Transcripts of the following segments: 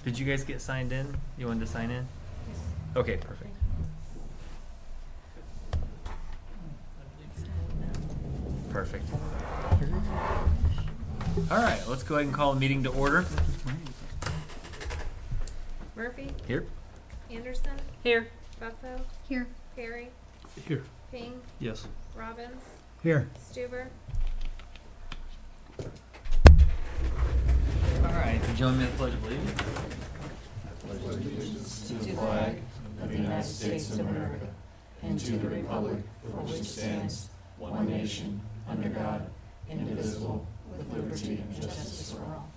Did you guys get signed in? You wanted to sign in? Okay, perfect. Perfect. All right, let's go ahead and call the meeting to order. Murphy? Here. Anderson? Here. Buckbo? Here. Perry? Here. Ping? Yes. Robbins? Here. Stuber? All right, join me in the Pledge of Allegiance. To the flag of the United States of America and to the republic for which it stands, one nation, under God, indivisible, with liberty and justice for all.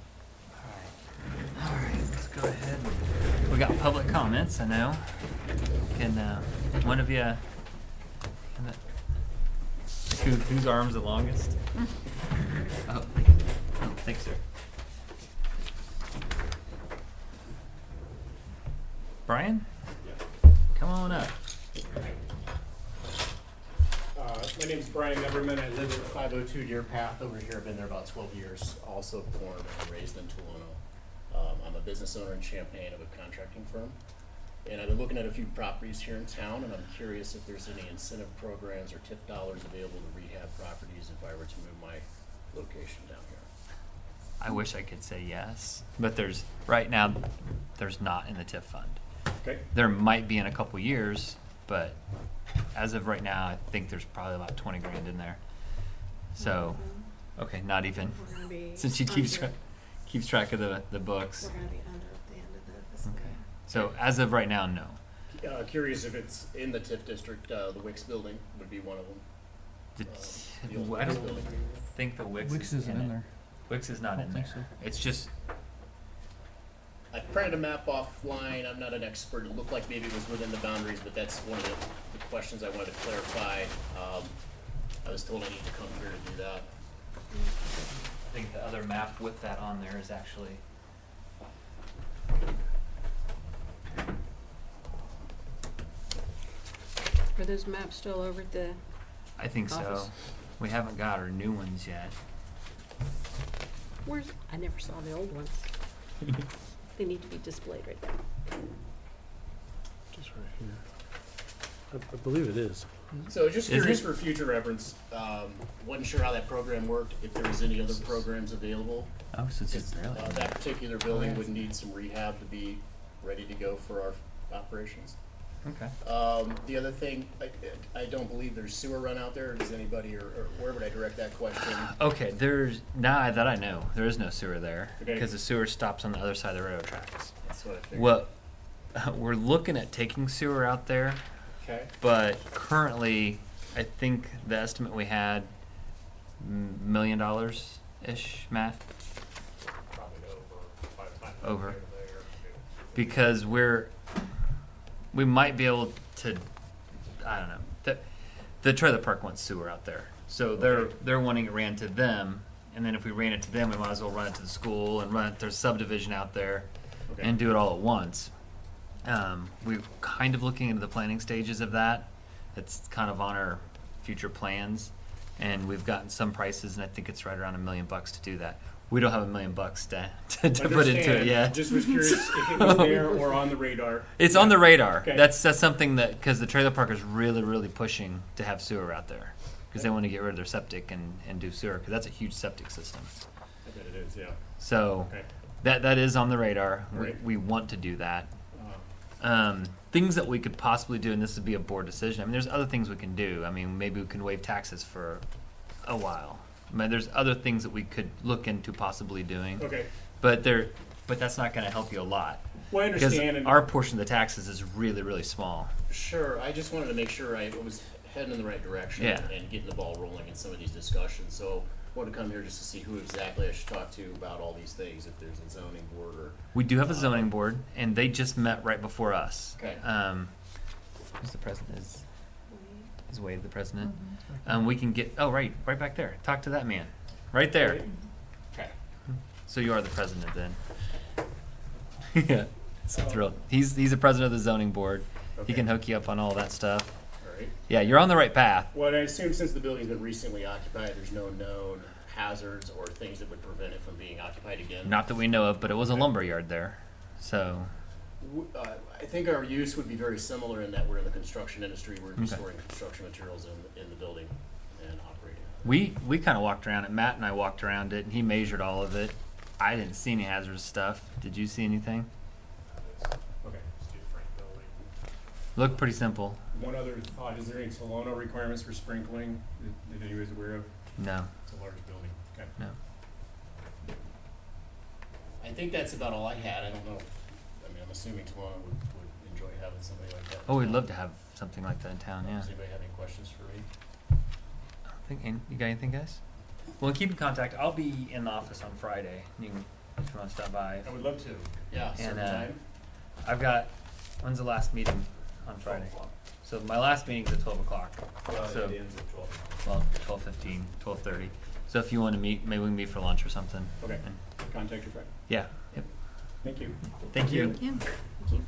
All right, let's go ahead. We got public comments, I know. Can one of you, whose arm's the longest? Oh, thanks, sir. Brian? Come on up. My name's Brian Neverman. I live at 502 Deer Path over here. I've been there about 12 years. Also born and raised in Tolono. I'm a business owner in Champaign of a contracting firm. And I've been looking at a few properties here in town, and I'm curious if there's any incentive programs or TIF dollars available to rehab properties if I were to move my location down here. I wish I could say yes, but right now there's not in the TIF fund. Okay. There might be in a couple years, but as of right now, I think there's probably about 20 grand in there. So, okay, not even. We're gonna be Since she keeps track of the books. We're gonna be under at the end of the fiscal Okay. year. So as of right now, no. Curious if it's in the TIF district. The Wicks building would be one of them. I don't think the Wix Wix isn't in there. Wix is not I in don't there. think It's just I printed a map offline. I'm not an expert. It looked like maybe it was within the boundaries, but that's one of the questions I wanted to clarify. I was told I need to come here to do that. I think the other map with that on there is actually. Are those maps still over at the I think so. office? We haven't got our new ones yet. Where's, I never saw the old ones. They need to be displayed right there. Just right here. I believe it is. So just Is curious it? for future reference. Wasn't sure how that program worked, if there was any other programs available. Oh, so it's really. That particular building would need some rehab to be ready to go for our operations. Okay. The other thing, I don't believe there's sewer run out there. Does anybody, or where would I direct that question? Okay, now that I know, there is no sewer there Okay. because the sewer stops on the other side of the railroad tracks. That's what I figured. What we're looking at taking sewer out there, Okay. but currently, I think the estimate we had, $1 million ish, Matt, Probably over by the time. Over. we're there. because we might be able to. I don't know. The trailer park wants sewer out there, so they're wanting it ran to them, and then if we ran it to them, we might as well run it to the school and run it to their subdivision out there, Okay. and do it all at once. We're kind of looking into the planning stages of that. It's kind of on our future plans, and we've gotten some prices, and I think it's right around $1 million to do that. We don't have $1 million to put into it Understand. yet. Just was curious if it was there or on the radar. It's on the radar. Okay. That's something that, because the trailer park is really, really pushing to have sewer out there, because they want to get rid of their septic and do sewer, because that's a huge septic system. I bet it is, yeah. So Okay. that is on the radar. Right. We want to do that. Uh, Things that we could possibly do, and this would be a board decision. I mean, there's other things we can do. I mean, maybe we can waive taxes for a while. I mean, there's other things that we could look into possibly doing. Okay. But that's not going to help you a lot. Well, I Because understand. And our portion of the taxes is really, really small. sure. I just wanted to make sure I was heading in the right direction Yeah. and getting the ball rolling in some of these discussions. So I wanted to come here just to see who exactly I should talk to about all these things, if there's a zoning board or. We do have a zoning board, and they just met right before us. Okay. Who's the president? Is Wade the president? We can get. Oh, right back there. Talk to that man, right there. Okay. So you are the president then. Yeah, it's a thrill. He's the president of the zoning board. He Okay. can hook you up on all that stuff. All right. Yeah, you're on the right path. Well, I assume since the building's been recently occupied, there's no known hazards or things that would prevent it from being occupied again. Not that we know of, but it was a lumber yard there. So, I think our use would be very similar in that we're in the construction industry. We're Okay. storing construction materials in the building and operating. we kind of walked around it. Matt and I walked around it, and he measured all of it. I didn't see any hazardous stuff. Did you see anything? Okay, steel frame building. Looked pretty simple. One other thought, is there any Tolono requirements for sprinkling that anybody's aware of? No, It's a large building. Okay. no. I think that's about all I had. I don't know. I mean, I'm assuming Tolona would enjoy having somebody like that. Oh, we'd love to have something like that in town. Yeah. Does anybody have any questions for me? I don't think you got anything, guys? Well, keep in contact. I'll be in the office on Friday. You can, if you want to stop by. I would love to. Yeah, And, certain time. I've got. When's the last meeting on Friday? So my last meeting's at 12 o'clock. So, It ends at 12. well, 12:15, 12:30. So if you want to meet, maybe we can meet for lunch or something. Okay. And- Contact your friend. yeah. Yep. Thank you. Thank you. Yeah, thank you.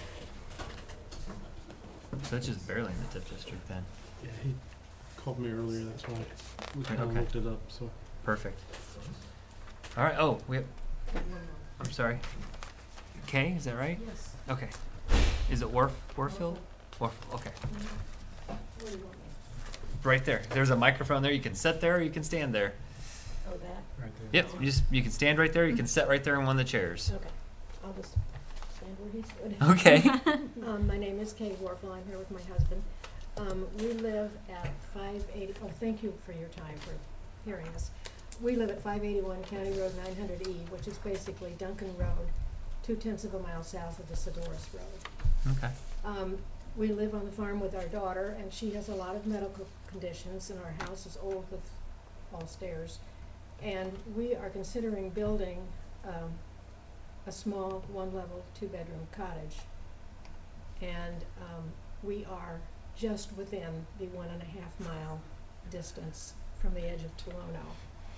So it's just barely in the TIF district then. Yeah, he called me earlier, that's why we kind of Okay. looked it up, so. Perfect. All right. Oh, we have. I'm sorry. Kay, is that right? Yes. Okay. Is it Warfield? Warfield. Okay. Where do you want me? Right there. There's a microphone there. You can sit there or you can stand there. Oh, that? Right there. Yep. You can stand right there. You can sit right there in one of the chairs. Okay. I'll just stand where he stood. Okay. My name is Kay Warfel. I'm here with my husband. We live at 580, oh, thank you for your time for hearing us. We live at 581 County Road 900E, which is basically Duncan Road, 0.2 of a mile south of the Sedoris Road. Okay. We live on the farm with our daughter, and she has a lot of medical conditions, and our house is old with all stairs. And we are considering building a small, one-level, two-bedroom cottage. And we are just within the 1.5 mile distance from the edge of Tolono.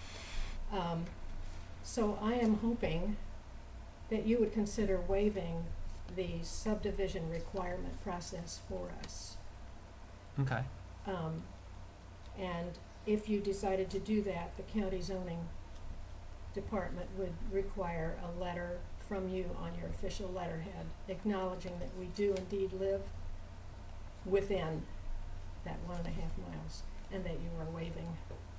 So I am hoping that you would consider waiving the subdivision requirement process for us. Okay. And if you decided to do that, the county zoning department would require a letter from you on your official letterhead acknowledging that we do indeed live within that 1.5 miles and that you are waiving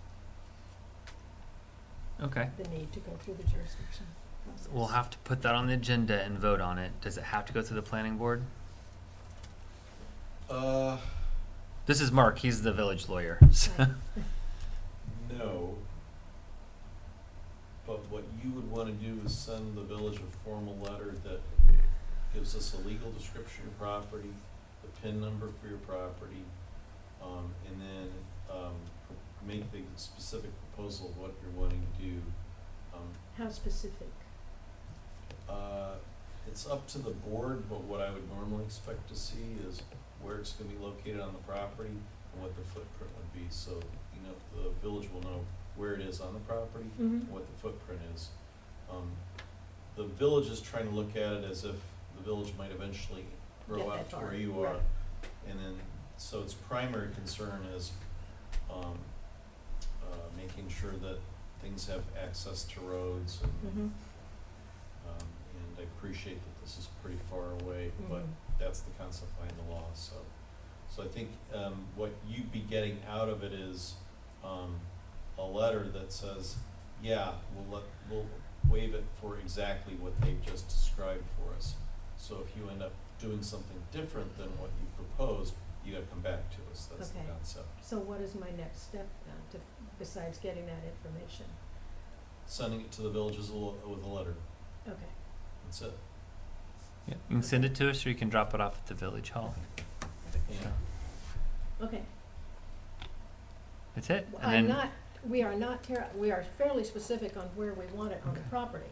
Okay. the need to go through the jurisdiction process. We'll have to put that on the agenda and vote on it. Does it have to go through the planning board? This is Mark. He's the village lawyer. Right. No. But what you would wanna do is send the village a formal letter that gives us a legal description of your property, the PIN number for your property, and then, make the specific proposal of what you're wanting to do. How specific? It's up to the board, but what I would normally expect to see is where it's gonna be located on the property and what the footprint would be, so, you know, the village will know where it is on the property Mhm. and what the footprint is. The village is trying to look at it as if the village might eventually Get grow that out to far, where you right. are. And then, so its primary concern is, making sure that things have access to roads and, Mhm. and I appreciate that this is pretty far away, but Mhm. that's the concept behind the law, so. So I think, what you'd be getting out of it is, a letter that says, yeah, we'll waive it for exactly what they've just described for us. So if you end up doing something different than what you proposed, you gotta come back to us, that's the Okay. concept. So what is my next step then, besides getting that information? Sending it to the villages with a letter, Okay. that's it. Yeah. You can send it to us or you can drop it off at the village hall. Yeah. Okay. That's it. We are fairly specific on where we want it on the Okay. property.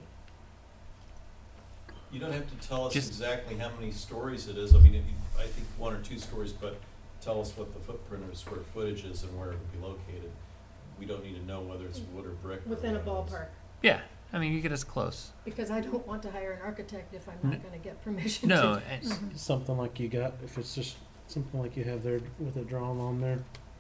You don't have to tell us Just- exactly how many stories it is, I mean, I think 1 or 2 stories, but tell us what the footprint or square footage is and where it would be located. We don't need to know whether it's wood or brick. or Within a what it is. ballpark, Yeah. I mean, you get us close. because I don't want to hire an architect if I'm not gonna get permission No. to. and- Something like you got, if it's just something like you have there with a drawn on there.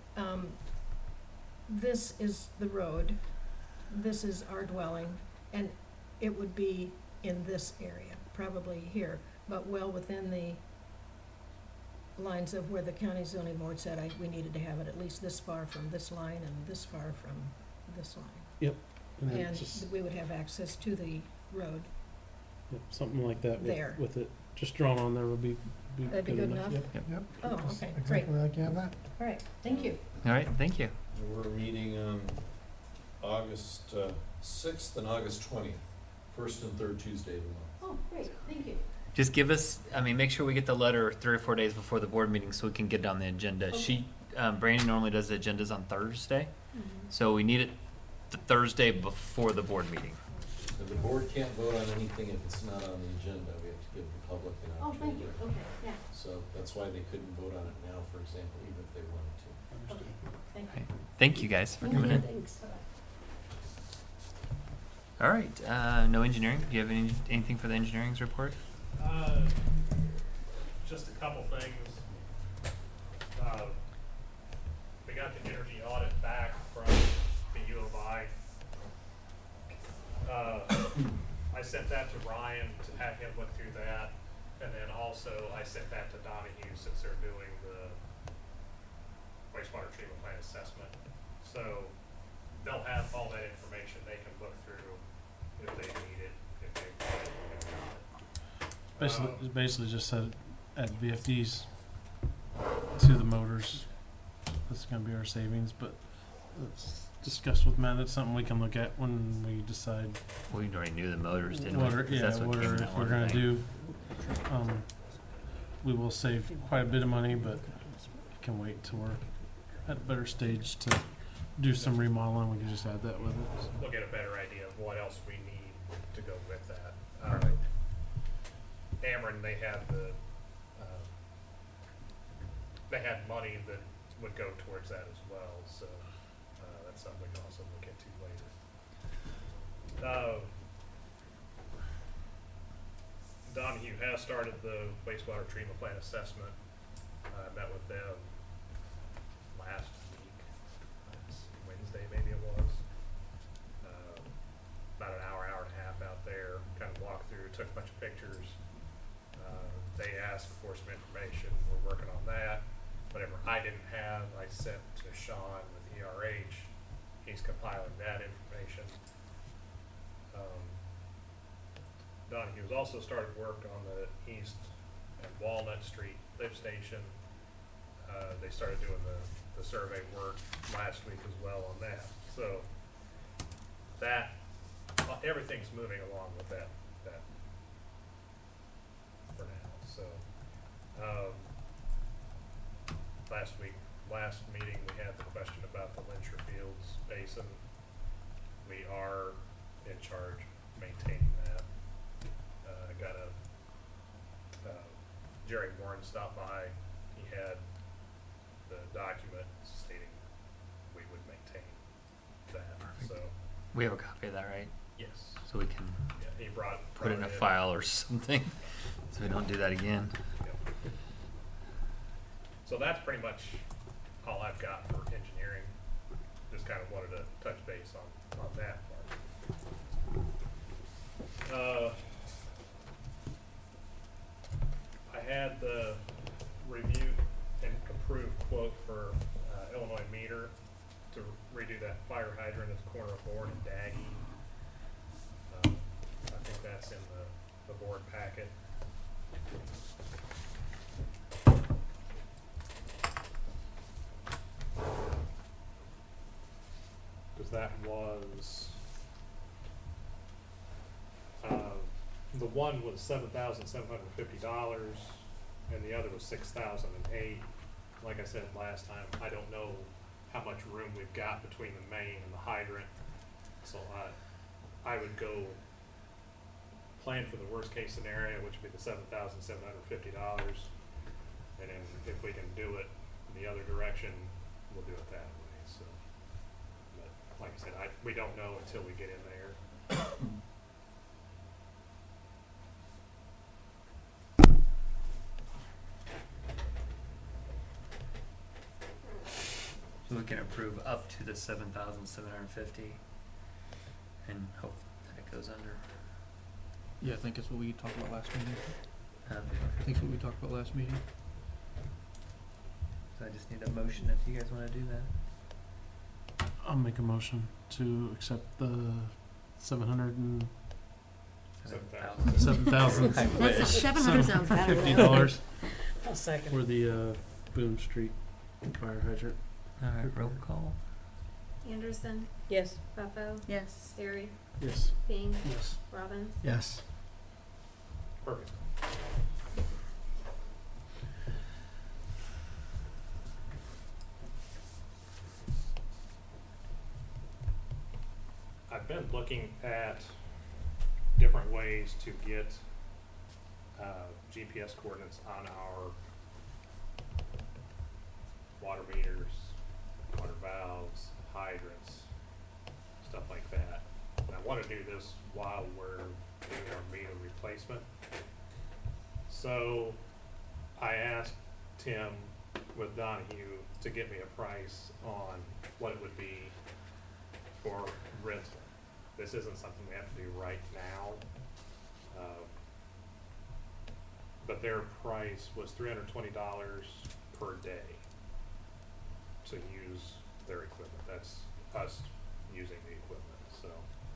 This is the road, this is our dwelling, and it would be in this area, probably here, but well within the lines of where the county zoning board said we needed to have it at least this far from this line and this far from this line. And then And just, we would have access to the road. yep, something like that There. with it just drawn on there would be That'd be good enough? Yep. Yep. Oh, Just okay, great. Exactly like you have that. All right, thank you. All right, thank you. We're meeting on August 6th and August 20th, first and third Tuesday of the month. Oh, great, thank you. Just give us, I mean, make sure we get the letter 3 or 4 days before the board meeting so we can get it on the agenda. Okay. Brandy normally does the agendas on Thursday, so we need it the Thursday before the board meeting. And the board can't vote on anything if it's not on the agenda. We have to give the public an Oh, opportunity. thank you, okay, yeah, So that's why they couldn't vote on it now, for example, even if they wanted to. okay, thank you. Okay. Thank you guys for Thank coming you. in. Thanks. All right, no engineering. Do you have anything for the engineering's report? Just a couple things. We got the energy audit back from the U of I. I sent that to Ryan to have him look through that, and then also I sent that to Donahue since they're doing the wastewater treatment plant assessment. So they'll have all that information they can look through if they need it, if they want it, if not. It basically just said add VFDs to the motors. That's gonna be our savings, but let's discuss with Matt. It's something we can look at when we decide We already knew the motors, didn't what we? are, 'Cause yeah, that's what what came are, in that if we're one gonna thing. do. We will save quite a bit of money, but can wait till we're at a better stage to do some remodeling. We can just add that with it. We'll get a better idea of what else we need to go with that. Ameren, they had they had money that would go towards that as well, so that's something we can also look into later. Donahue has started the wastewater treatment plant assessment. I met with them last week, Wednesday maybe it was. About an hour and a half out there, kind of walked through, took a bunch of pictures. They asked for some information, we're working on that. Whatever I didn't have, I sent to Sean with ERH. He's compiling that information. Donahue's also started work on the East and Walnut Street lift station. They started doing the survey work last week as well on that. So that everything's moving along with that for now. So last meeting we had the question about the Lyncher Fields Basin. We are in charge of maintaining that. Jerry Warren stopped by. He had the document stating we would maintain that. Perfect. So We have a copy of that, right? yes, So we can yeah, he brought put it in a it. file or something, so we don't do that again. Yep. So that's pretty much all I've got for engineering. Just kind of wanted to touch base on that part. I had the review and approved quote for Illinois Meter to redo that fire hydrant at the corner of Bourne and Daggy. I think that's in the board packet. Because that was the one was $7,750 and the other was $6,008. Like I said last time, I don't know how much room we've got between the main and the hydrant, so I would go plan for the worst case scenario, which would be the $7,750, and then if we can do it the other direction, we'll do it that way. So, but like I said, we don't know until we get in there. So we can approve up to the 7,750 and hope that it goes under. Yeah, I think that's what we talked about last meeting. Um, I think that's what we talked about last meeting. so I just need a motion if you guys want to do that. I'll make a motion to accept the 700 $7,000. I wish. $700 sounds better. $50 I'll second. for the Boone Street fire hydrant. All right, roll call. Anderson, Yes. Buffo, Yes. Sterry, Yes. King, Yes. Robbins. Yes. Perfect. I've been looking at different ways to get GPS coordinates on our water meters, water valves, hydrants, stuff like that. And I want to do this while we're doing our meter replacement. So I asked Tim with Donahue to get me a price on what it would be for rental. This isn't something we have to do right now. But their price was $320 per day to use their equipment. That's us using the equipment, so.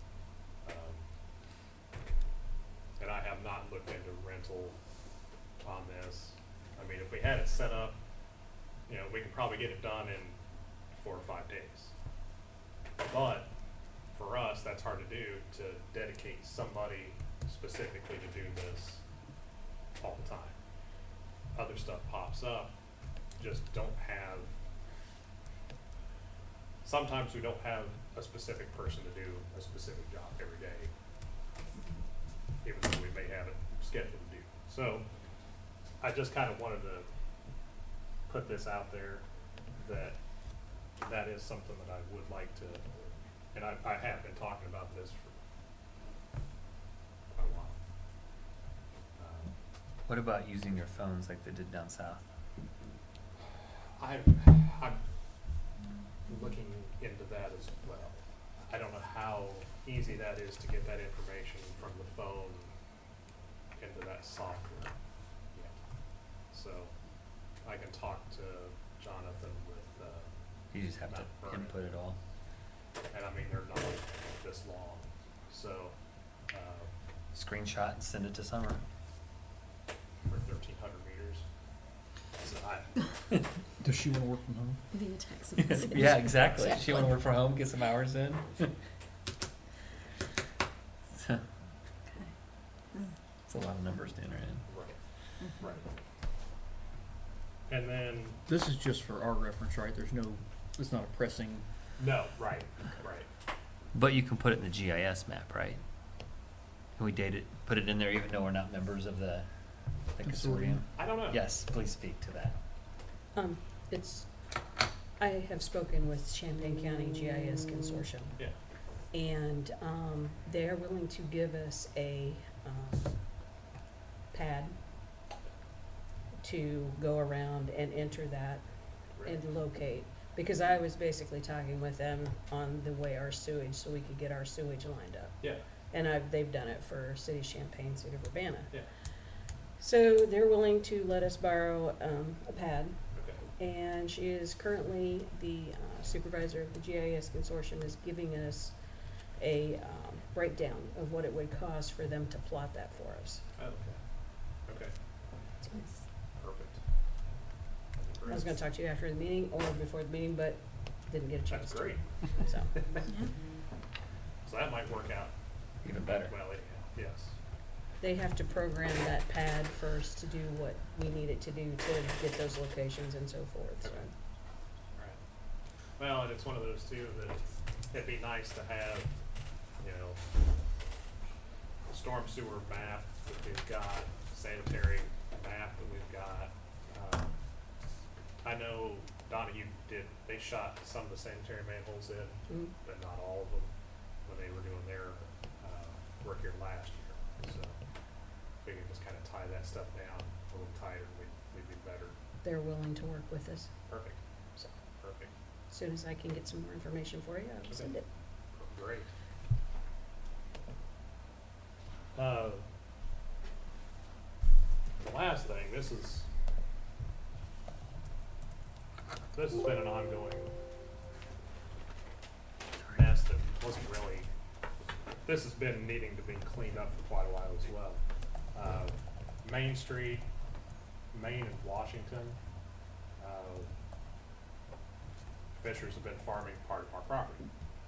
And I have not looked into rental on this. I mean, if we had it set up, you know, we could probably get it done in 4 or 5 days. But for us, that's hard to do, to dedicate somebody specifically to do this all the time. Other stuff pops up, just don't have, sometimes we don't have a specific person to do a specific job every day, even though we may have it scheduled to do. So I just kind of wanted to put this out there, that that is something that I would like to, and I have been talking about this for quite a while. What about using your phones like they did down south? I'm looking into that as well. I don't know how easy that is to get that information from the phone into that software yet. So I can talk to Jonathan with You just have to Mount Vernon. input it all. And I mean, they're not this long, so Screenshot and send it to Summer. for 1,300 meters. So Does she want to work from home? Via text message. Yeah, exactly. She want to work from home, get some hours in. It's a lot of numbers to enter in. right. And then, This is just for our reference, right? There's no, it's not a pressing. no, right. But you can put it in the GIS map, right? Can we date it, put it in there even though we're not members of the consortium? I don't know. Yes, please speak to that. I have spoken with Champaign County GIS Consortium. Yeah. And they're willing to give us a pad to go around and enter that and locate. Because I was basically talking with them on the way our sewage, so we could get our sewage lined up. Yeah. And they've done it for City of Champaign, City of Urbana. Yeah. So they're willing to let us borrow a pad. Okay. And she is currently the supervisor of the GIS Consortium, is giving us a breakdown of what it would cost for them to plot that for us. Okay. Perfect. I was gonna talk to you after the meeting or before the meeting, but didn't get a chance That's to. great. So, So that might work out Even better. well, yes. they have to program that pad first to do what we need it to do to get those locations and so forth, so. Okay. Right. Well, and it's one of those too that it'd be nice to have, you know, a storm sewer map that we've got, sanitary map that we've got. I know Donahue they shot some of the sanitary manholes in, Mm. but not all of them when they were doing their work here last year. So if we can just kind of tie that stuff down a little tighter, we'd be better. They're willing to work with us. Perfect. So, Perfect. as soon as I can get some more information for you, I'll send it. Great. last thing, this has been an ongoing mess that wasn't really, this has been needing to be cleaned up for quite a while as well. Main Street, Main and Washington, Fishers have been farming part of our property.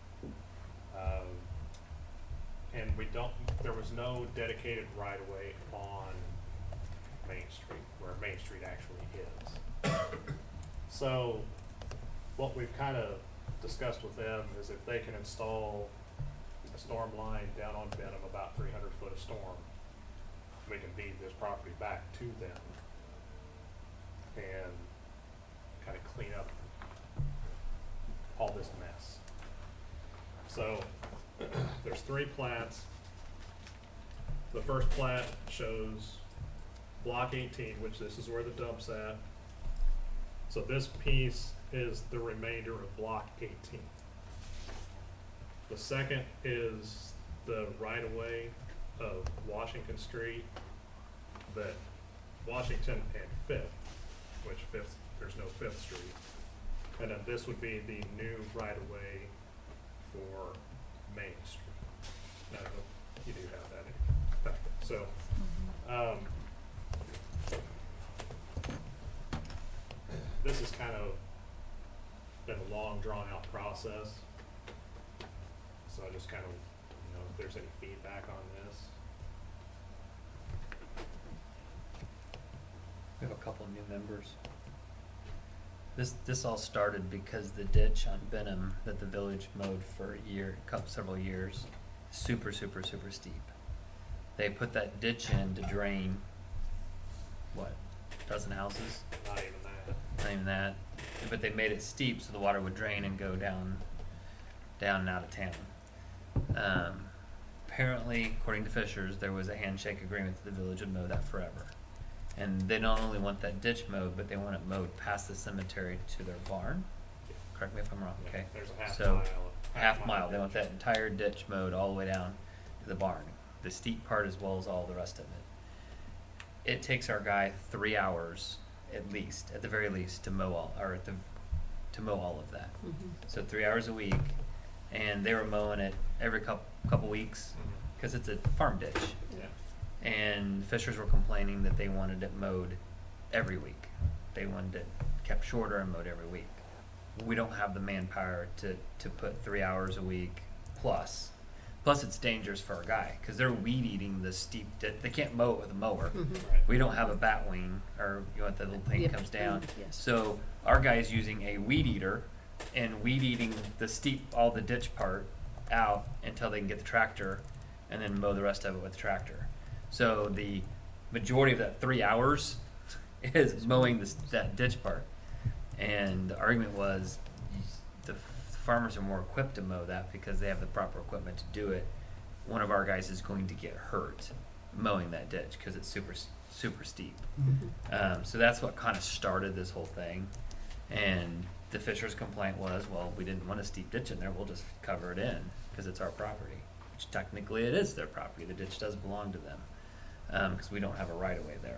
And there was no dedicated right-of-way on Main Street, where Main Street actually is. So, what we've kind of discussed with them is if they can install a storm line down on Benham, about 300 foot of storm, we can deed this property back to them and kind of clean up all this mess. So, there's 3 plats. The first plat shows block 18, which this is where the dump's at. So this piece is the remainder of block 18. The second is the right-of-way of Washington Street, that Washington and 5th, which 5th, there's no 5th Street. And then this would be the new right-of-way for Main Street. Now, you do have that in fact. So, this has kind of been a long, drawn-out process. So I just kind of, if there's any feedback on this. We have a couple new members. This all started because the ditch on Benham that the village mowed for several years, super steep. They put that ditch in to drain, what, a dozen houses? Not even that. Not even that. But they made it steep so the water would drain and go down and out of town. Apparently, according to Fishers, there was a handshake agreement that the village would mow that forever. And they not only want that ditch mowed, but they want it mowed past the cemetery to their barn. Correct me if I'm wrong, Yeah, okay? there's a half So, mile. half mile, they want that entire ditch mowed all the way down to the barn. The steep part as well as all the rest of it. It takes our guy 3 hours at least, at the very least, to mow all of that. So 3 hours a week, and they were mowing it every couple weeks because it's a farm ditch. Yeah. And Fishers were complaining that they wanted it mowed every week. They wanted it kept shorter and mowed every week. We don't have the manpower to put 3 hours a week plus. Plus, it's dangerous for our guy because they're weed eating the steep ditch. They can't mow it with a mower. Right. We don't have a bat wing, or that little thing Yep. comes down. Yes. So our guy's using a weed eater and weed eating all the ditch part out until they can get the tractor, and then mow the rest of it with the tractor. So the majority of that 3 hours is mowing that ditch part. And the argument was the farmers are more equipped to mow that because they have the proper equipment to do it. One of our guys is going to get hurt mowing that ditch because it's super steep. So that's what kind of started this whole thing. And the Fishers' complaint was, well, we didn't want a steep ditch in there. We'll just cover it in because it's our property. Which technically it is their property. The ditch does belong to them because we don't have a right-of-way there.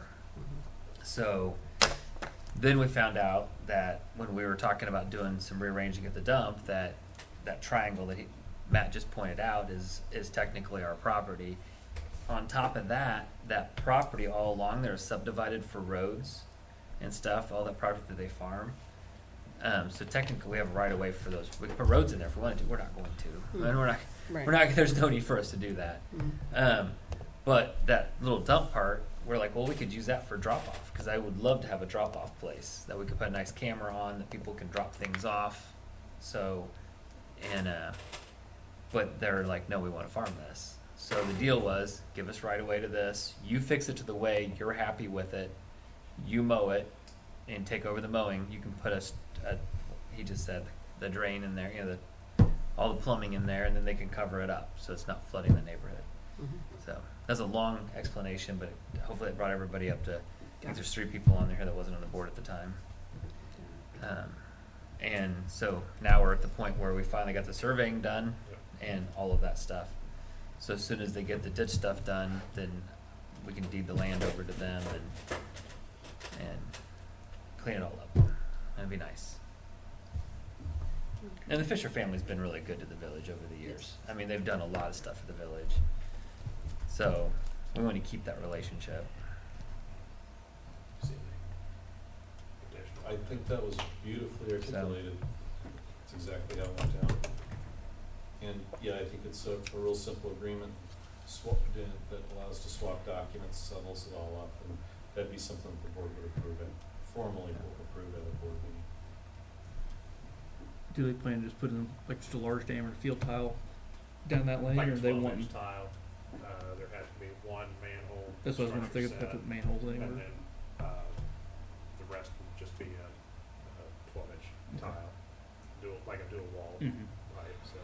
So then we found out that when we were talking about doing some rearranging at the dump, that triangle that Matt just pointed out is technically our property. On top of that property all along there is subdivided for roads and stuff, all that property that they farm. So technically we have a right of way for those. We can put roads in there if we wanted to. We're not going to. And we're not. There's no need for us to do that. But that little dump part, we're like, well, we could use that for drop off because I would love to have a drop off place that we could put a nice camera on that people can drop things off. So, but they're like, no, we want to farm this. So the deal was, give us right away to this. You fix it to the way you're happy with it. You mow it and take over the mowing. You can put he just said, the drain in there, all the plumbing in there, and then they can cover it up so it's not flooding the neighborhood. So that's a long explanation, but hopefully it brought everybody up to. I think there's 3 people on there that wasn't on the board at the time. And so now we're at the point where we finally got the surveying done and all of that stuff. So as soon as they get the ditch stuff done, then we can deed the land over to them, and clean it all up. That'd be nice. And the Fisher family's been really good to the village over the years. I mean, they've done a lot of stuff for the village. So we want to keep that relationship. See any additional- I think that was beautifully articulated. It's exactly how it went down. And yeah, I think it's a real simple agreement that allows to swap documents, settles it all up, and that'd be something the board would approve it, formally approve at a board meeting. Do they plan to just put in like just a large diameter field tile down that lane, Like or they 12-inch want? tile, there has to be one manhole. That's what I was wondering if they could structure put set, manholes in. and then, the rest would just be a 12-inch tile, like a dual wall Mm-hmm. pipe, so.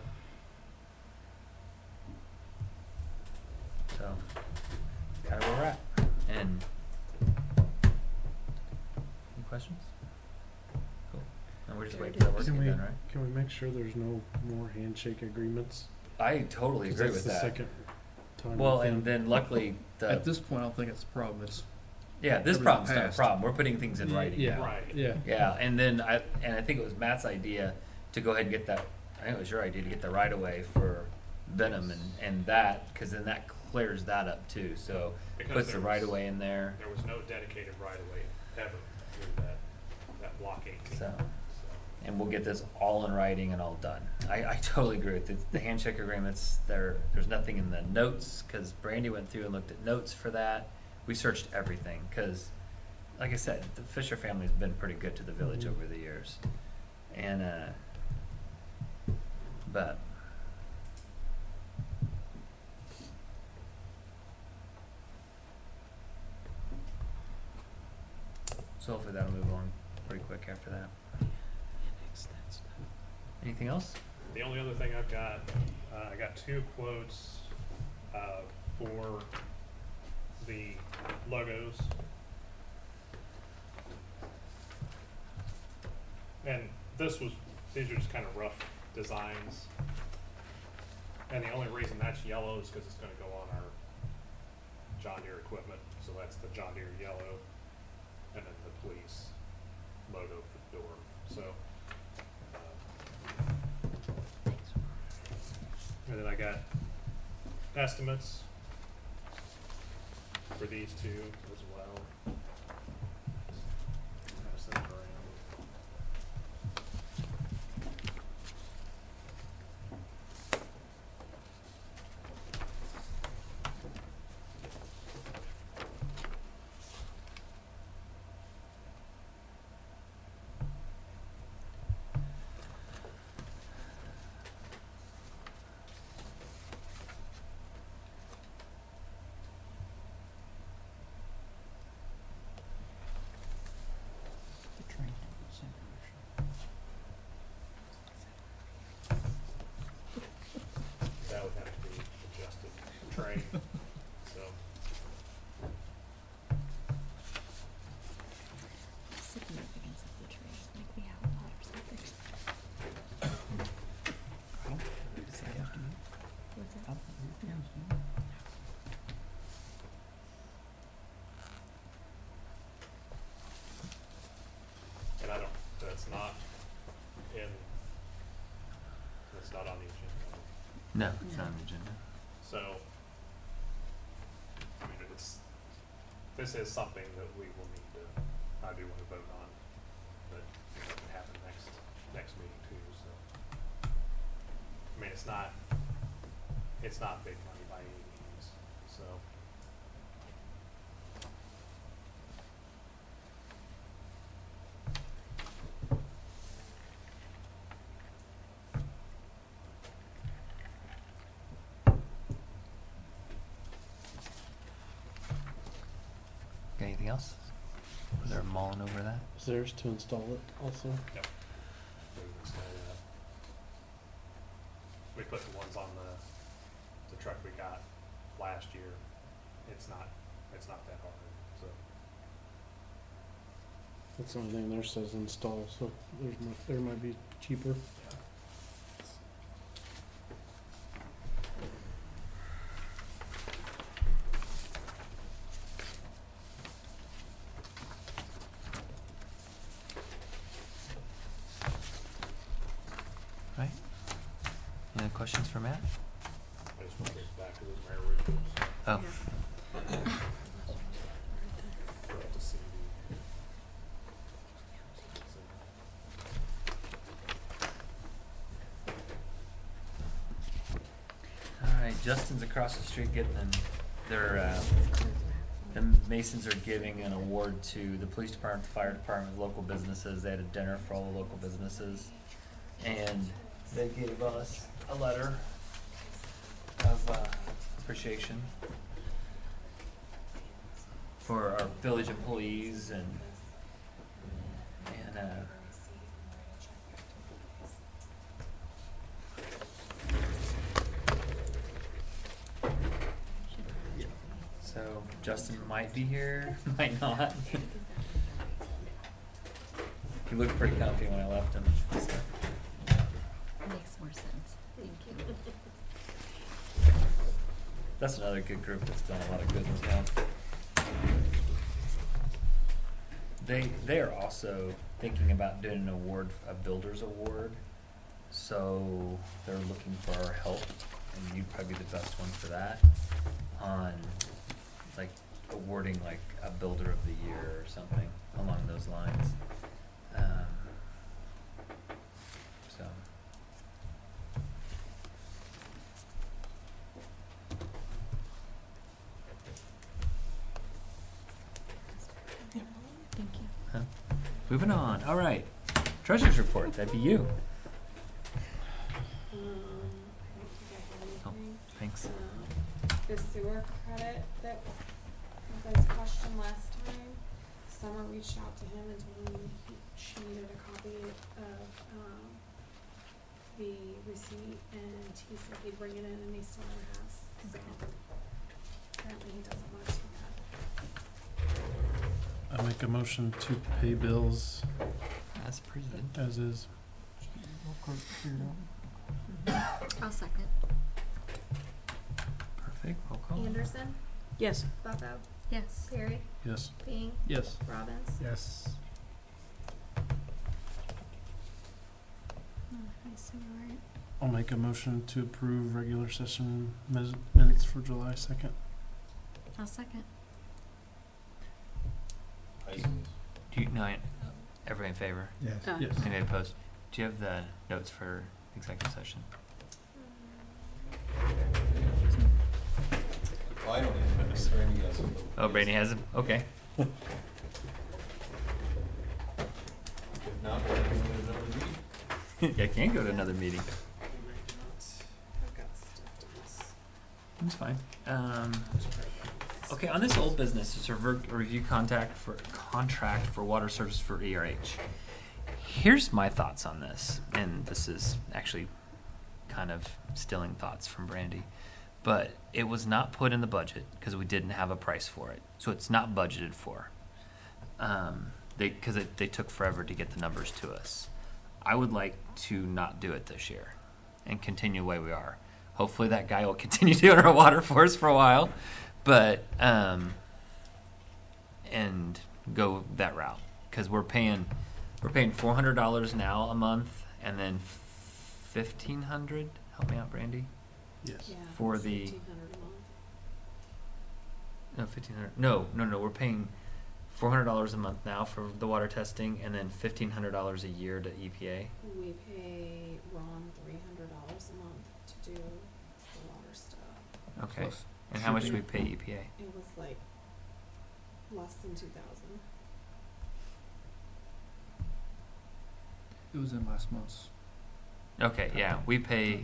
So kind of where we're at. And any questions? Cool. And we're just Very waiting for that work to Can get we, done, right? can we make sure there's no more handshake agreements? I totally 'Cause agree that's with the that. second time Well, with and them. then luckily At this point, I don't think it's a problem. It's yeah, this everything problem's not a passed. problem. We're putting things in writing. Yeah. Right. Yeah. Yeah, and then I think it was Matt's idea to go ahead and get that. I think it was your idea to get the right of way for Benham and that, because then that clears that up too. So Because puts the there right was- of way in there. There was no dedicated right-of-way ever through that block 18. So, and we'll get this all in writing and all done. I totally agree with it. The handshake agreements. There's nothing in the notes because Brandy went through and looked at notes for that. We searched everything because, like I said, the Fisher family's been pretty good to the village over the years, and but. So hopefully that'll move on pretty quick after that. Anything else? The only other thing I've got, I got 2 quotes for the logos. And these are just kind of rough designs. And the only reason that's yellow is because it's going to go on our John Deere equipment. So that's the John Deere yellow, and then the police logo for the door. So. And then I got estimates for these 2 as well. Pass that around. That would have to be adjusted train, so. Significance of the tree, like we have a lot or something. What's that? No. And that's not on the agenda. No, it's not on the agenda. So, I mean, this is something that we will need to, I do want to vote on, but it can happen next meeting too, so. I mean, it's not big money by any means, so. Got anything else? They're mulling over that. Is theirs to install it also? Yep. We can install that. We put the ones on the truck we got last year. It's not that hard, so. That's the only thing there says install, so there might be cheaper. questions for Matt? I just want to get back to the mayor rituals. Oh, We'll have to see all right. Justin's across the street getting them. The Masons are giving an award to the police department, the fire department, local businesses. They had a dinner for all the local businesses, and they gave us a letter of appreciation for our village employees and so Justin might be here, might not. He looked pretty comfy when I left him. So. Makes more sense. Thank you. That's another good group that's done a lot of good in town. They are also thinking about doing an award, a builder's award. So they're looking for our help, and you'd probably be the best one for that. On like awarding like a builder of the year or something along those lines. So. Thank you. Huh? Moving on. All right. Treasurer's report. That'd be you. I don't think I have anything. Thanks. The sewer credit that was questioned last time, Summer reached out to him and told him she needed a copy of, the receipt, and he said he'd bring it in, and he still never has, so apparently he doesn't want to do that. I make a motion to pay bills As presented. as is. I'll second. Perfect. Roll call. Anderson, Yes. Bucko, Yes. Perry, Yes. Ping, Yes. Robbins. Yes. I see, right. I'll make a motion to approve regular session minutes for July 2nd. I'll second. Do you, no, everybody in favor? Yes. Yes. Anybody opposed? Do you have the notes for executive session? I don't even know. Randy has them. Oh, Brady has them? Okay. If not, we'll have another meeting. Yeah, I can go to another meeting. I've got stuff to this. That's fine. Okay, on this old business, it's a review contract for water service for ERH. Here's my thoughts on this, and this is actually kind of stealing thoughts from Brandy, but it was not put in the budget because we didn't have a price for it, so it's not budgeted for. They took forever to get the numbers to us. I would like to not do it this year and continue the way we are. Hopefully that guy will continue doing our water for us for a while, but and go that route because we're paying $400 now a month, and then $1,500. Help me out, Brandy. Yes. Yeah, For it's the- 1,500 a month. No, $1,500. No. We're paying $400 a month now for the water testing, and then $1,500 a year to EPA. We pay Ron $300 a month to do the water stuff. Okay. Plus And how much do shipping. we pay E EPA? It was like less than 2,000. It was in last month's. Okay, yeah, we pay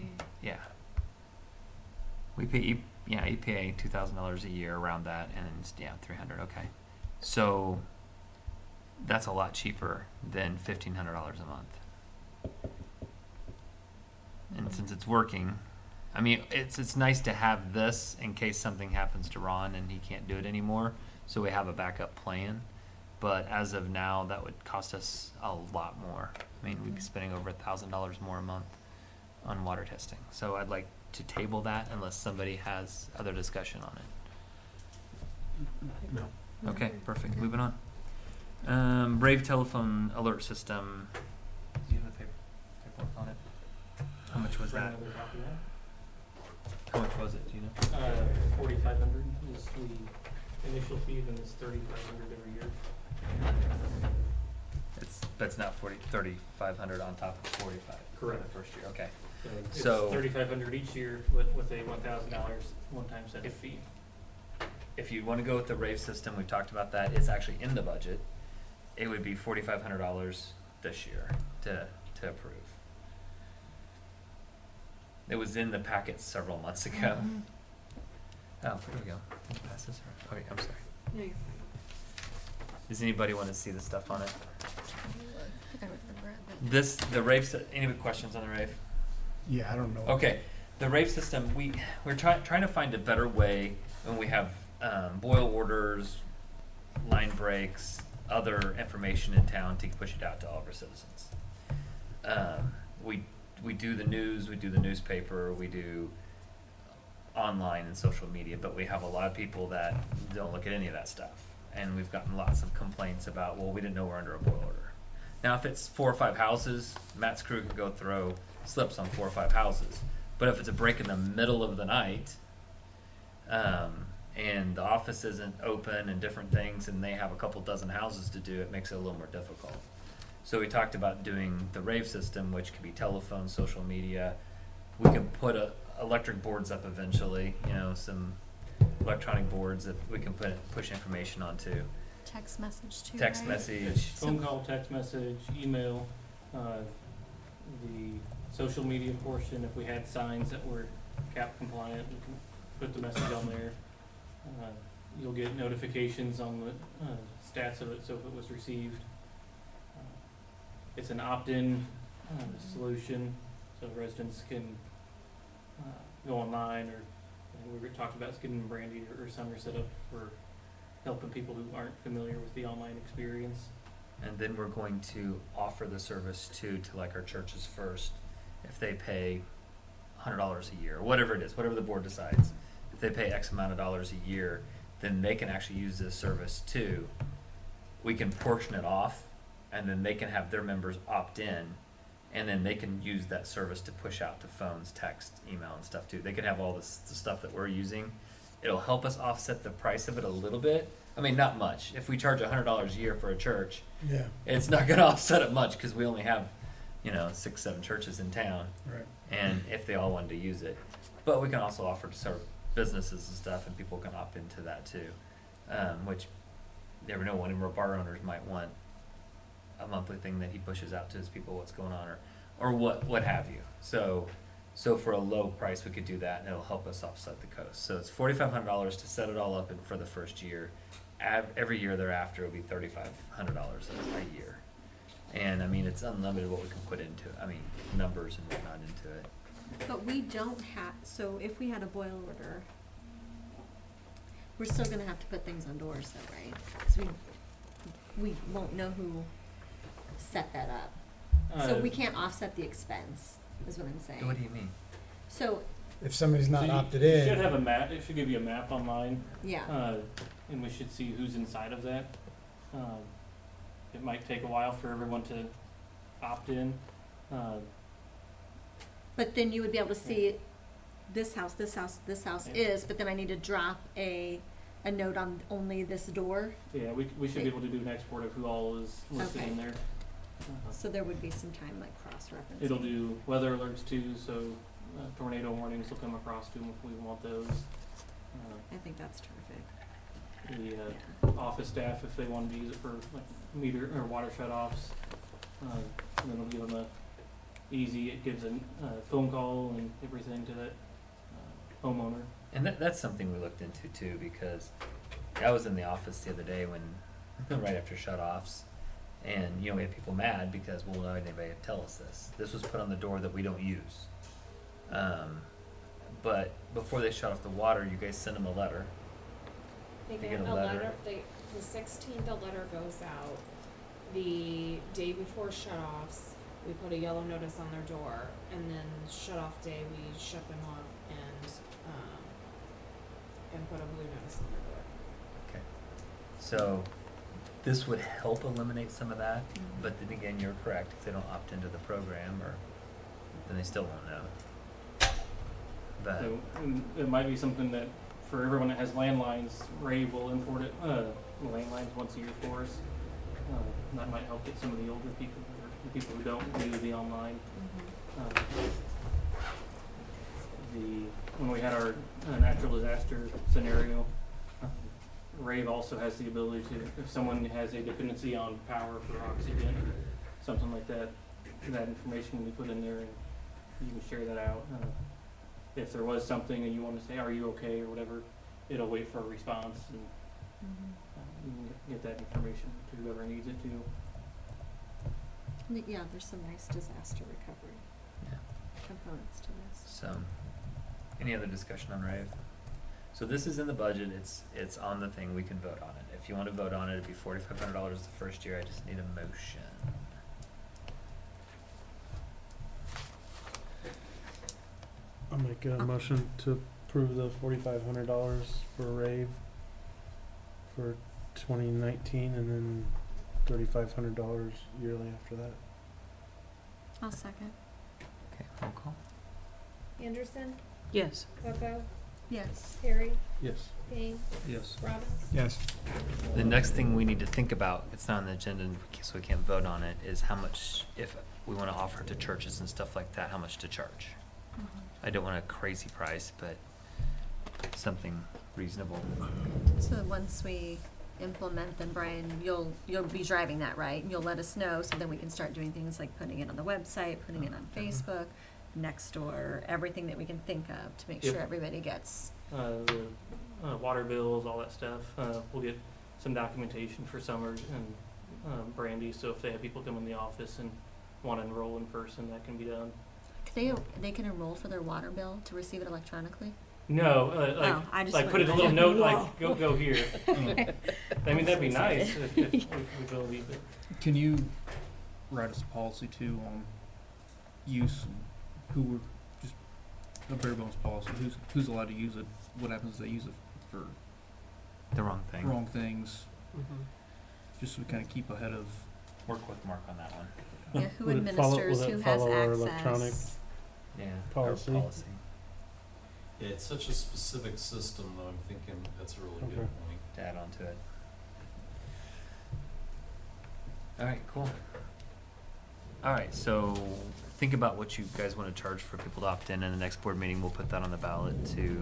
EPA $2,000 a year around that, and $300. Okay, so that's a lot cheaper than $1,500 a month. And since it's working, I mean, it's nice to have this in case something happens to Ron and he can't do it anymore, so we have a backup plan. But as of now, that would cost us a lot more. I mean, we'd be spending over $1,000 more a month on water testing. So I'd like to table that unless somebody has other discussion on it. No. Okay, perfect. Moving on. Brave telephone alert system. Do you have a paperwork on it? How much was bring that? another copy out. How much was it? Do you know? 4,500 is the initial fee, then it's 3,500 every year. That's not 3,500 on top of 45. Correct. For the first year. Okay. So it's 3,500 each year with a $1,000 one-time setup fee. If you want to go with the rave system, we've talked about that. It's actually in the budget. It would be $4,500 this year to approve. It was in the packet several months ago. Mm-hmm. Oh, where do we go? Can you pass this around? Okay, I'm sorry. No, you're fine. Does anybody want to see the stuff on it? I remember it. The rave. Any questions on the rave? Yeah, I don't know. Okay, the rave system. We're trying to find a better way when we have boil orders, line breaks, other information in town to push it out to all of our citizens. We do the news, we do the newspaper, we do online and social media, but we have a lot of people that don't look at any of that stuff. And we've gotten lots of complaints about, well, we didn't know we're under a boil order. Now, if it's 4 or 5 houses, Matt's crew can go throw slips on 4 or 5 houses. But if it's a break in the middle of the night, and the office isn't open and different things, and they have a couple dozen houses to do, it makes it a little more difficult. So we talked about doing the rave system, which could be telephone, social media. We can put electric boards up eventually, some electronic boards that we can push information onto. Text message too. Text right? message. Phone call, text message, email, the social media portion. If we had signs that were CAP compliant, we can put the message on there. You'll get notifications on the stats of it, so if it was received. It's an opt-in solution, so residents can go online, or we were talking about getting Brandy or Summer set up for helping people who aren't familiar with the online experience. And then we're going to offer the service to like our churches first. If they pay $100 a year, or whatever it is, whatever the board decides, if they pay X amount of dollars a year, then they can actually use this service too. We can portion it off, and then they can have their members opt in, and then they can use that service to push out to phones, text, email, and stuff too. They can have all the stuff that we're using. It'll help us offset the price of it a little bit. I mean, not much. If we charge $100 a year for a church, Yeah. it's not going to offset it much because we only have, 6, 7 churches in town. Right. And if they all wanted to use it, but we can also offer to serve businesses and stuff, and people can opt into that too. Which, you never know, one of our bar owners might want a monthly thing that he pushes out to his people what's going on, or what have you. So for a low price we could do that, and it'll help us offset the cost. So it's $4,500 to set it all up for the first year. Every year thereafter it'll be $3,500 a year. And I mean, it's unlimited what we can put into it. I mean, numbers and whatnot into it. But we don't have, so if we had a boil order, we're still gonna have to put things on doors though, right? 'Cause we won't know who set that up. So we can't offset the expense, is what I'm saying. What do you mean? So, If somebody's not So opted you in. should have a map. It should give you a map online. yeah, And we should see who's inside of that. It might take a while for everyone to opt in. but then you would be able to see this house, this house, this house Yeah. is, but then I need to drop a note on only this door. Yeah, we should be able to do an export of who all is listed Okay. in there. So there would be some time like cross-referencing. It'll do weather alerts too, so tornado warnings will come across to them if we want those. I think that's terrific. The office staff, if they wanted to use it for like meter or water shut-offs, and then it'll give them it gives a phone call and everything to that homeowner. And that's something we looked into too, because I was in the office the other day when right after shut-offs, and we had people mad because why didn't anybody tell us this? This was put on the door that we don't use. But before they shut off the water, you guys send them a letter. They They get get a a letter. letter, the 16th, a letter goes out. The day before shut-offs, we put a yellow notice on their door, and then shut-off day, we shut them off and put a blue notice on their door. Okay. So this would help eliminate some of that, but then again, you're correct. If they don't opt into the program, or then they still won't know. But So it might be something that for everyone that has landlines, Rave will import it, landlines once a year for us. And that might help get some of the older people or the people who don't do the online. When we had our natural disaster scenario, Rave also has the ability to, if someone has a dependency on power for oxygen, something like that, that information will be put in there and you can share that out. If there was something and you want to say, are you okay, or whatever, it'll wait for a response and you can get that information to whoever needs it to. Yeah, there's some nice disaster recovery yeah. components to this. So, any other discussion on Rave? So this is in the budget. It's on the thing. We can vote on it. If you want to vote on it, it'd be $4,500 the first year. I just need a motion. I'll make a motion to approve the $4,500 for Rave for 2019, and then $3,500 yearly after that. I'll second. Okay, roll call. Anderson, Yes. Bucko, Yes. Harry, Yes. Payne, Yes. Robbins. Yes. The next thing we need to think about, it's not on the agenda, so we can't vote on it, is how much, if we want to offer it to churches and stuff like that, how much to charge. I don't want a crazy price, but something reasonable. So once we implement them, Brian, you'll be driving that, right? You'll let us know, so then we can start doing things like putting it on the website, putting it on Facebook, Nextdoor, everything that we can think of to make Yep. sure everybody gets. The water bills, all that stuff. We'll get some documentation for Summer and Brandy, so if they have people come in the office and want to enroll in person, that can be done. They can enroll for their water bill to receive it electronically? No, I just like put it a little note like go here. Okay. I mean that'd be nice if we go leave it. Can you write us a policy too on use and who we're just a bare bones policy? Who's allowed to use it? What happens if they use it for The wrong thing. wrong things? Just so we kind of keep ahead of. Work with Mark on that one. Yeah, who Would it follow- administers, would it who has follow our access? electronic Yeah. policy? Our policy. Yeah, it's such a specific system, though. I'm thinking that's a really good Okay. point. To add on to it. All right, cool. All right, so think about what you guys want to charge for people to opt in the next board meeting. We'll put that on the ballot to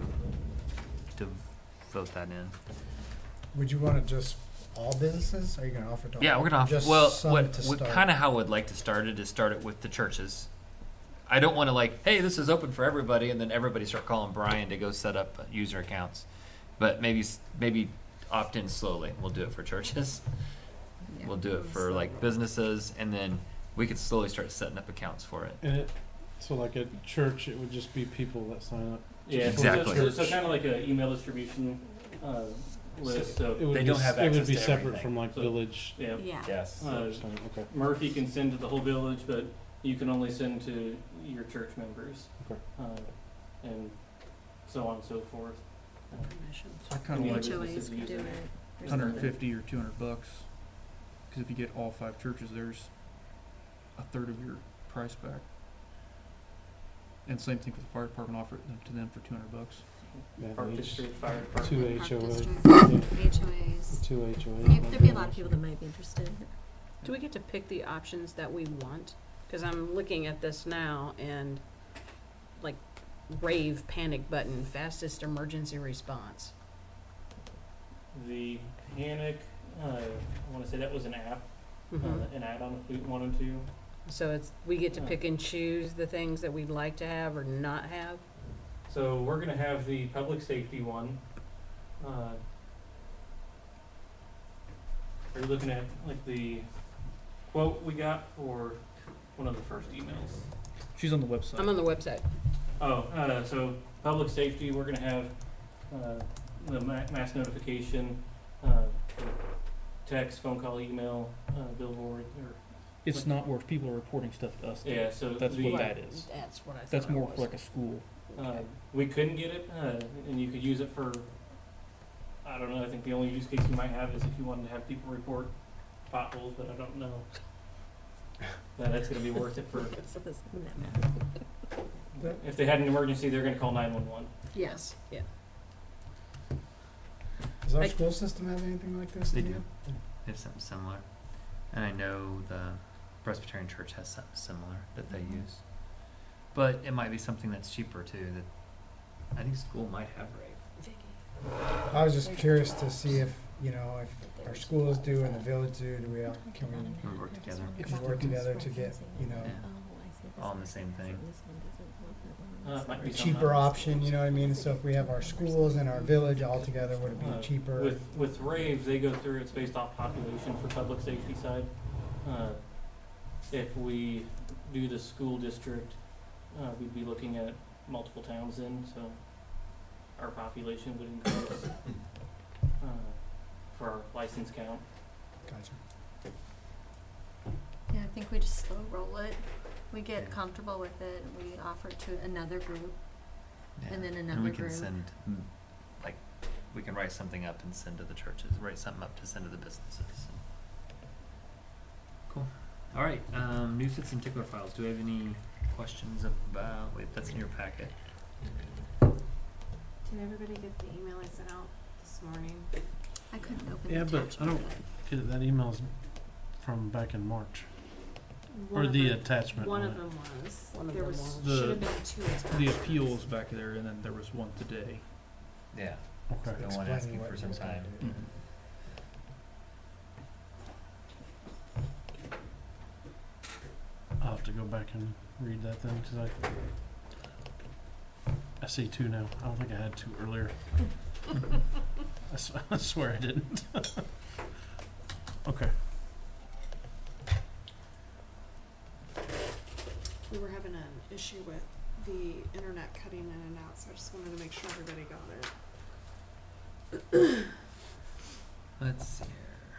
vote that in. Would you want it just all businesses? Are you going to offer it to all? Yeah, we're gonna offer, Just well, some what to start? kind of how I would like to start it is start it with the churches. I don't want to like, hey, this is open for everybody, and then everybody start calling Brian to go set up user accounts. But maybe opt in slowly. We'll do it for churches. Yeah, We'll do it for like businesses, and then we could slowly start setting up accounts for it. And so like at church, it would just be people that sign up. Yeah, Exactly. So kind of like an email distribution list. So It would They be, don't have it would access be to separate everything. from like So- village. yeah. Yeah. Yes. Okay. Murphy can send to the whole village, but you can only send to your church members, Okay. and so on and so forth. I kind of Yeah, like businesses HOAs can use do it. it. or something. $150 or $200, because if you get all 5 churches, there's a third of your price back. And same thing with the fire department, offer it to them for $200. Yeah, Park each- district, fire two department. Park HOAs. district, Yeah, HOAs. two HOAs. Yeah, there'd be a lot of people that might be interested. Do we get to pick the options that we want? Because I'm looking at this now and like Rave panic button, fastest emergency response. The Panic, I want to say that was an app, Mhm. an add-on if we wanted to. So it's, we get to pick and choose the things that we'd like to have or not have? So we're going to have the public safety one. Are you looking at like the quote we got for one of the first emails? She's on the website. I'm on the website. Oh, so public safety, we're gonna have, the mass notification, text, phone call, email, billboard, or, It's not where people are reporting stuff to us. though. yeah, so That's the, what that is. That's what I thought. That's it more was. for like a school. we couldn't get it, and you could use it for, I don't know, I think the only use case you might have is if you wanted to have people report potholes, but I don't know. But that's gonna be worth it for, So this- if they had an emergency, they're gonna call 911. Yes, yeah. Does our I- school system have anything like this? They do do. you? They have something similar. And I know the Presbyterian Church has something similar that they use. But it might be something that's cheaper too. That I think school might have rave. I was just curious to see if, you know, if our schools do and the village do we all, can We work together. we work together to get, you know, Yeah. All in the same thing. It might be a something cheaper else. option, you know what I mean? So if we have our schools and our village all together, would it be cheaper? With raves, they go through, it's based off population for public safety side. If we do the school district, we'd be looking at multiple towns in, so our population would increase for our license count. Gotcha. Yeah, I think we just slow roll it. We get Yeah. comfortable with it, and we offer it to another group. Yeah. And then we another can group. send, like, we can write something up and send to the churches. Write something up to send to the businesses. Cool. All right. Nuisance and tickler files. Do we have any questions about? Wait, that's in your packet. Did everybody get the email I sent out this morning? I couldn't open Yeah, the but I attachment. don't get it. That email's from back in March. One Or of the them- attachment One on of it. them was. One of There them was, was. should The- have been two attachments. The appeals back there, and then there was one today. Yeah. Okay. The one Explaining asking what for you some was gonna time. do. I'll have to go back and read that then, because I see two now. I don't think I had two earlier. I swear I didn't. Okay. We were having an issue with the internet cutting in and out, so I just wanted to make sure everybody got it. Let's see here.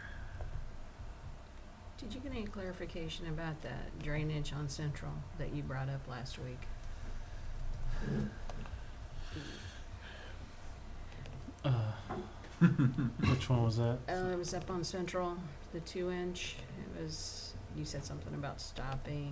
Did you get any clarification about that drainage on Central that you brought up last week? Which one was that? It was up on Central, the 2-inch. It was, you said something about stopping.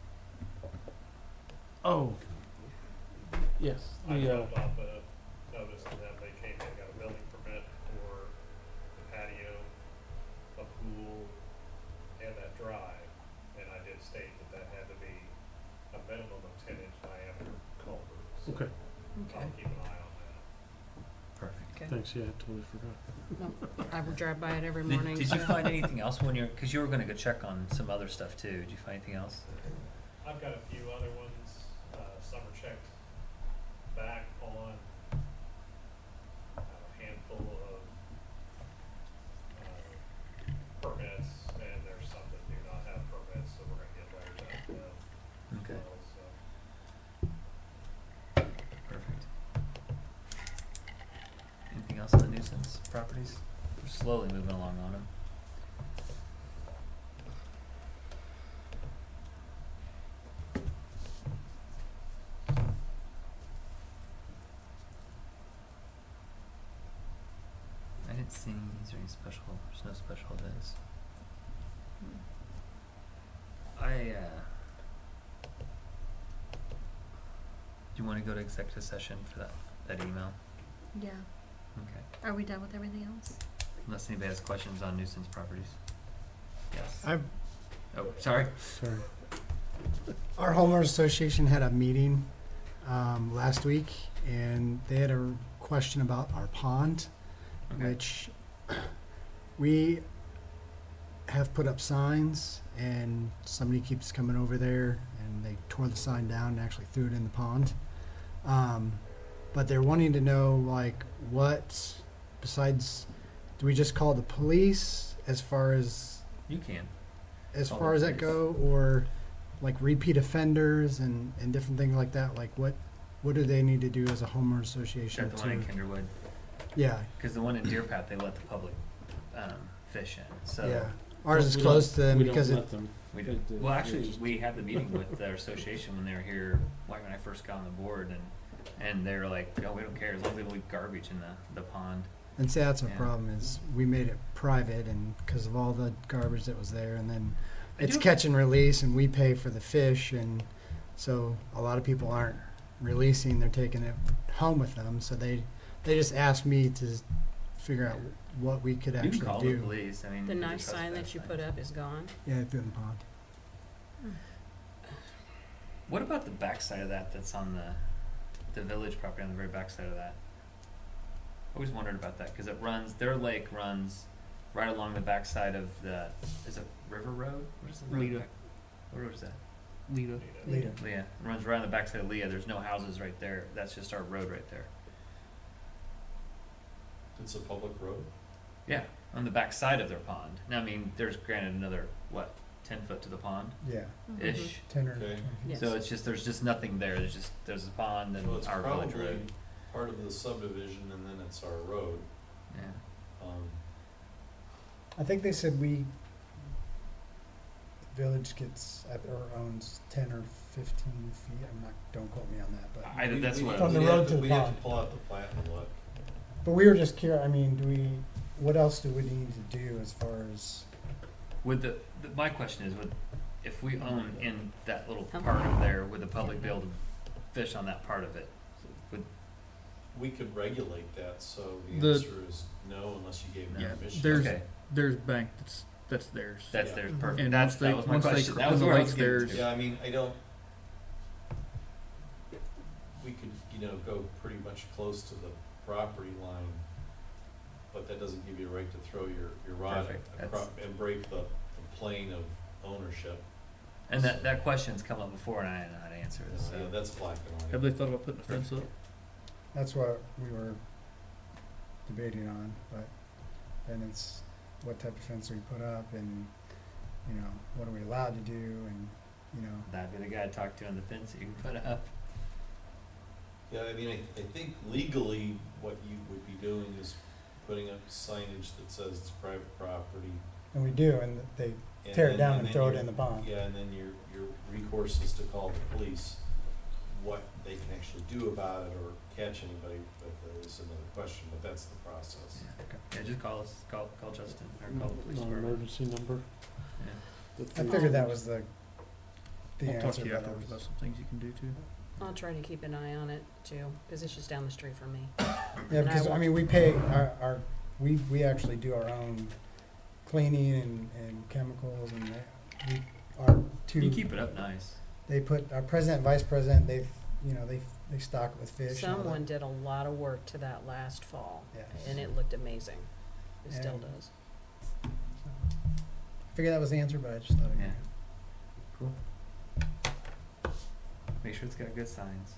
Oh. Yes. I The filled out the notice to them, they came in, got a building permit for the patio, a pool, and that drive, and I did state that that had to be a minimum of 10-inch diameter culvert, so okay. I'll keep an eye on that. Perfect. Okay. Thanks. Yeah, I totally forgot. No, I would drive by it every morning. Did you so- find anything else when you're? Because you were going to go check on some other stuff too. Did you find anything else? I've got a few other ones, some are checked back on a handful of permits, and there's some that do not have permits, so we're gonna get letters out to them as Okay. well, so. Perfect. Anything else on the nuisance properties? We're slowly moving along on them. I didn't see, is there any special, there's no special events. Do you want to go to executive session for that email? Yeah. Okay. Are we done with everything else? Unless anybody has questions on nuisance properties. Yes. I've, Sorry. Sorry. our homeowners association had a meeting last week, and they had a question about our pond, Okay. which we have put up signs, and somebody keeps coming over there, and they tore the sign down and actually threw it in the pond. But they're wanting to know, like, what, besides, do we just call the police as far as You can. as Call far the as that police. go, or like repeat offenders and different things like that? Like, what do they need to do as a homeowners association Got the one in to? Kinderwood. Yeah, Because the one in Deer Path, they let the public fish in. So yeah. Ours is We close don't- to them we because don't it. let them. we do. Well, actually, we had the meeting with their association when they were here, like when I first got on the board, and they were like, "No, we don't care as long as they don't leave garbage in the pond." And see, that's a Yeah. problem is we made it private, and because of all the garbage that was there, and then it's do- catch and release, and we pay for the fish, and so a lot of people aren't releasing; they're taking it home with them. So they just asked me to figure out what we could You actually can call do. the police. I mean, The there's a nice sign that trespass you sign. put up is gone. Yeah, through the pond. What about the backside of that? That's on the village property on the very backside of that. I always wondered about that because it runs. Their lake runs right along the backside of the. Is it River Road? What is the road? Leda. What road is that? Lita. Later. Leah. It runs right on the backside of Leah. There's no houses right there. That's just our road right there. It's a public road. Yeah, on the backside of their pond. Now, I mean, there's granted another 10 foot to the pond Yeah, ish. 10 or Okay. 20 feet. Yes. So there's just nothing there. There's a pond and So it's our village probably road. part of the subdivision, and then it's our road. Yeah. I think they said the village gets or owns 10 or 15 feet. Don't quote me on that, but That's what. From the we'd road have to the we'd have pond. to pull out the plat and look. but we were just curious. I mean, what else do we need to do as far as? Would my question is, if we own in that little part of there, would the public be able to fish on that part of it? We could regulate that, so the The- answer is no unless you gave them Yeah, permission. there's Okay, the's bank that's theirs. that's Yeah. theirs. Mhm. Perfect. And That was my once they question. cr- That was the where I was lake's getting theirs. to. Yeah, I mean, I don't, we could, go pretty much close to the property line, but that doesn't give you a right to throw your rod Perfect. across and break the plane of ownership. And that question's come up before, and I didn't know how to answer it. Yeah, So that's black and Have white. they thought about putting a fence up? That's what we were debating on, but then it's what type of fence we put up, and what are we allowed to do, and that'd be the guy to talk to on the fence that you can put up. Yeah, I mean, I think legally, what you would be doing is putting up signage that says it's private property. and we do, and they and tear it then- down and and then throw it your- in the pond. Yeah, and then your recourse is to call the police. What they can actually do about it or catch anybody with is another question, but that's the process. Yeah, just call us. Call Justin or call the police department. Non-emergency number. Yeah. I figured that was the I'll talk answer, to you but I afterwards was- about some things you can do too. I'll try to keep an eye on it too, because it's just down the street from me. Yeah, And because I I mean, we pay we actually do our own cleaning and chemicals, and our two. You keep it up nice. They put our president, and vice president. They stock it with fish. and all that. Someone did a lot of work to that last fall, Yes. and it looked amazing. It still And- does. I figured that was the answer, but I just thought. Yeah. Cool. Make sure it's got good signs.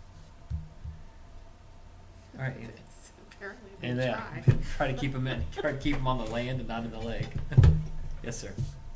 All right. Apparently And they yeah, try. try to keep them in. Try to keep them on the land and not in the lake. Yes, sir.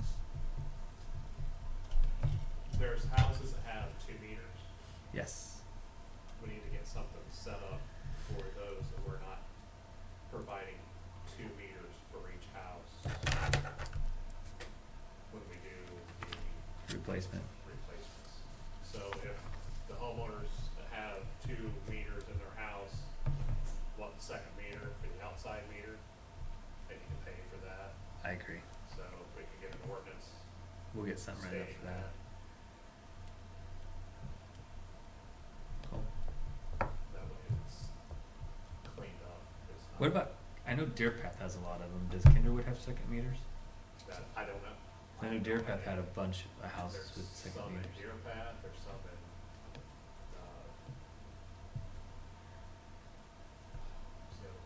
There's houses that have 2 meters. Yes. We need to get something set up for those that we're not providing 2 meters for each house when we do the Replacement. replacements. So if the homeowners have 2 meters in their house, want the second meter for the outside meter, they need to pay for that. I agree. So if we can get an ordinance We'll get something right up stating for that. that, Cool. that way it's cleaned up. It's not- What about? I know Deer Path has a lot of them. Does Kinderwood have second meters? That, I don't know. I know Deer Path had a bunch of houses There's with second some meters. in Deer Path, there's some in, what's the other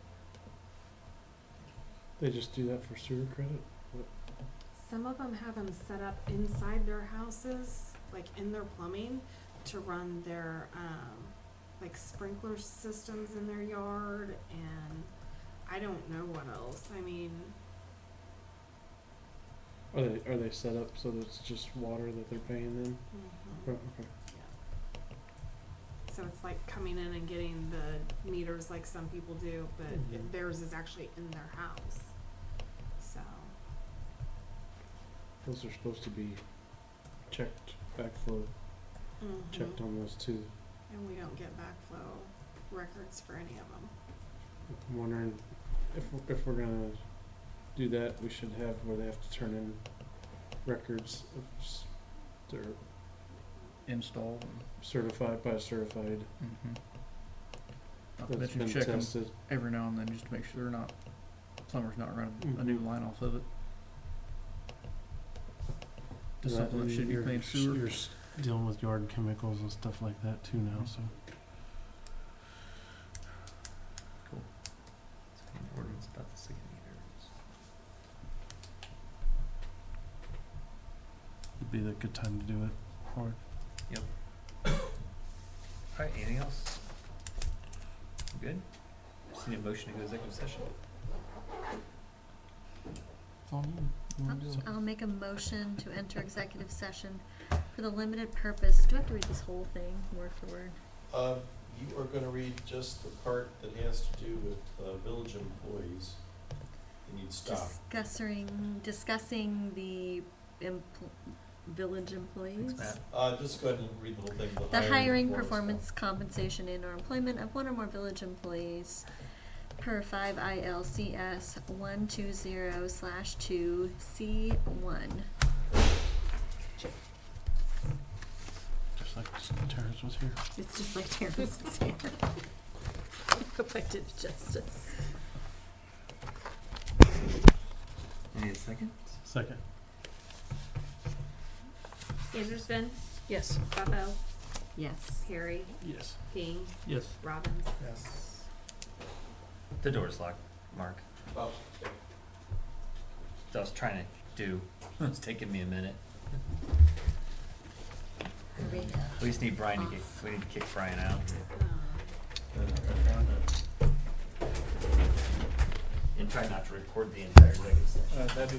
one? They just do that for sewer credit? Some of them have them set up inside their houses, like in their plumbing, to run their, like sprinkler systems in their yard, and I don't know what else. I mean, Are they set up so that it's just water that they're paying them? mhm. Oh, okay. So it's like coming in and getting the meters like some people do, but Mhm. theirs is actually in their house. So, Those are supposed to be checked, backflow checked mhm. on those too. And we don't get backflow records for any of them. I'm wondering if we're gonna do that, we should have where they have to turn in records of they're Install. certified by certified. Mm-hmm. Not to That's mention been checking tested. every now and then just to make sure plumber's not running a new line off of it. Just Right, something that should be you're- clean sewer. You're dealing with yard chemicals and stuff like that too now, so. Cool. Second ordinance about the city meters. It'd be the good time to do it. Or Yep. Alright, anything else? Good? Just need a motion to go executive session. It's all you. You wanna do it? I'll make a motion to enter executive session for the limited purpose. Do I have to read this whole thing word for word? You are gonna read just the part that has to do with, village employees, and you'd stop. Discussing the village employees. Thanks, Matt. Just go ahead and read the whole thing. The hiring, performance, compensation, and/or employment of one or more village employees per 5 ILCS 120/2C1. just like Terrence was here. It's just like Terrence is here. Hope I did justice. Any second? Second. Anderson, Yes. Bravo, Yes. Harry, Yes. King, Yes. Robbins. Yes. The door's locked, Mark. Oh, So I was trying to do, it's taking me a minute. We just need Brian to we need to kick Brian out. And try not to record the entire executive session. That'd be